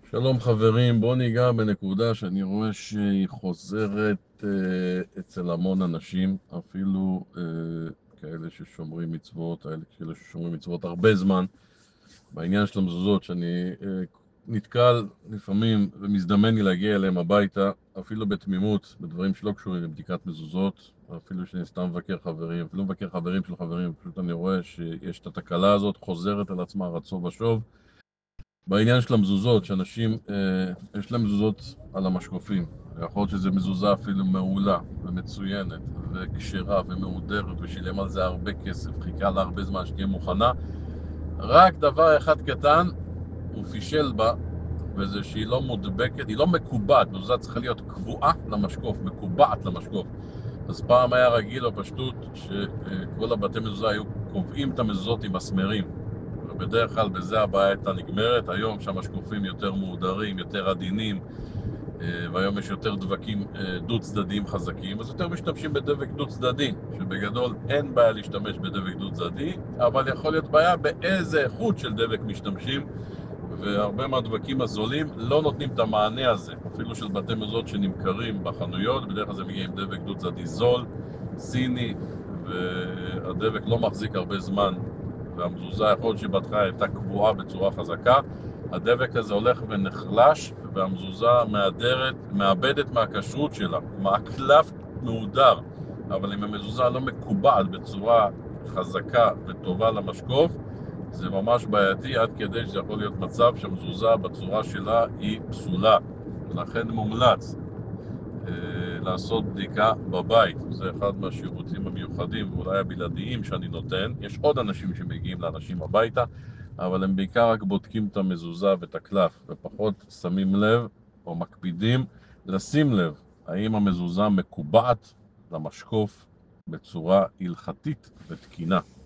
שלום חברים, בואו ניגע בנקודה שאני רואה שהיא חוזרת אצל המון אנשים, אפילו כאלה ששומרים מצוות, כאלה ששומרים מצוות הרבה זמן, בעניין של המזוזות, שאני נתקל לפעמים ומזדמן לי להגיע אליהם הביתה, אפילו בתמימות, בדברים שלא קשורים לבדיקת מזוזות, אפילו שאני סתם מבקר חברים, אפילו מבקר חברים של חברים, פשוט אני רואה שיש את התקלה הזאת חוזרת על עצמה רצו ושוב. בעניין של המזוזות, שאנשים, יש להם מזוזות על המשקופים, ויכול להיות שזו מזוזה אפילו מעולה ומצוינת וכשרה ומהודרת ושילם על זה הרבה כסף, חיכה לה הרבה זמן שתהיה מוכנה. רק דבר אחד קטן הוא פישל בה, וזה שהיא לא מודבקת, היא לא מקובעת, מזוזה צריכה להיות קבועה למשקוף, מקובעת למשקוף. אז פעם היה רגיל או פשטות שכל הבתי מזוזה היו קובעים את המזוזות עם מסמרים, ובדרך כלל בזה הבעיה הייתה נגמרת. היום שהמשקופים יותר מהודרים, יותר עדינים, והיום יש יותר דבקים דו צדדיים חזקים, אז יותר משתמשים בדבק דו צדדי, שבגדול אין בעיה להשתמש בדבק דו צדדי, אבל יכול להיות בעיה באיזה איכות של דבק משתמשים, והרבה מהדבקים הזולים לא נותנים את המענה הזה, אפילו של בתי מזוזות שנמכרים בחנויות, בדרך כלל זה מגיע עם דבק דו צדדי זול, סיני, והדבק לא מחזיק הרבה זמן, והמזוזה יכול להיות שבהתחלה הייתה קבועה בצורה חזקה, הדבק הזה הולך ונחלש, והמזוזה מאבדת מהכשרות שלה, הקלף מהודר, אבל אם המזוזה לא מקובעת בצורה חזקה וטובה למשקוף, זה ממש בעייתי, עד כדי שזה יכול להיות מצב שהמזוזה בצורה שלה היא פסולה, ולכן מומלץ לעשות בדיקה בבית. זה אחד מהשירותים המיוחדים ואולי הבלעדיים שאני נותן. יש עוד אנשים שמגיעים לאנשים הביתה, אבל הם בעיקר רק בודקים את המזוזה ואת הקלף, ופחות שמים לב או מקפידים לשים לב האם המזוזה מקובעת למשקוף בצורה הלכתית ותקינה.